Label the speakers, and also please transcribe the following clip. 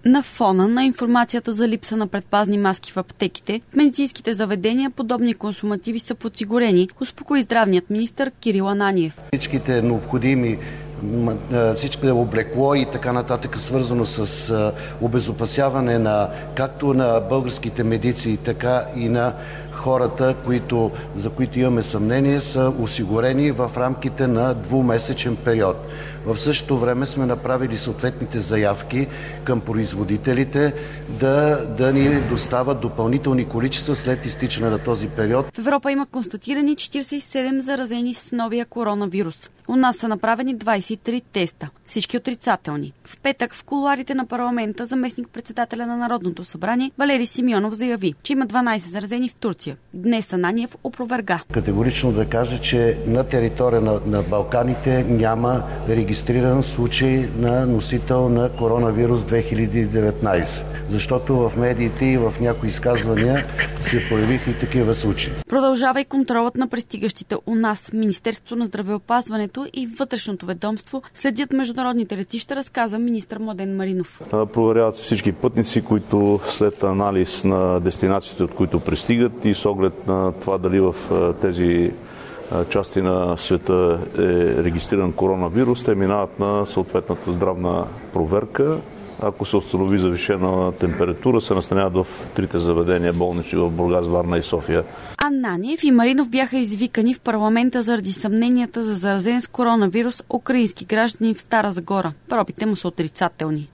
Speaker 1: На фона на информацията за липса на предпазни маски в аптеките, в медицинските заведения подобни консумативи са подсигурени, успокои здравният министър Кирил Ананиев.
Speaker 2: Всичките необходими, всичко облекло и така нататък, свързано с обезопасяване както на българските медици, така и на хората, за които имаме съмнение, са осигурени в рамките на двумесечен период. В същото време сме направили съответните заявки към производителите да ни доставят допълнителни количества след изтичане на този период.
Speaker 1: В Европа има констатирани 47 заразени с новия коронавирус. У нас са направени 23 теста, всички отрицателни. В петък в кулоарите на парламента заместник-председателя на Народното събрание Валери Симеонов заяви, че има 12 заразени в Турция. Днес Ананиев опроверга.
Speaker 2: Категорично да кажа, че на територия на Балканите няма регистриран случай на носител на коронавирус 2019, защото в медиите и в някои изказвания се появиха и такива случаи.
Speaker 1: Продължава и контролът на пристигащите у нас. Министерството на здравеопазването и Вътрешното ведомство следят международните летища, разказа министър Младен Маринов.
Speaker 3: Проверяват всички пътници, които след анализ на дестинациите, от които пристигат и с оглед на това дали в тези части на света е регистриран коронавирус, те минават на съответната здравна проверка. Ако се установи завишена температура, се настаняват в трите заведения болнични в Бургас, Варна и София.
Speaker 1: Ананиев и Маринов бяха извикани в парламента заради съмненията за заразен с коронавирус украински граждани в Стара Загора. Пробите му са отрицателни.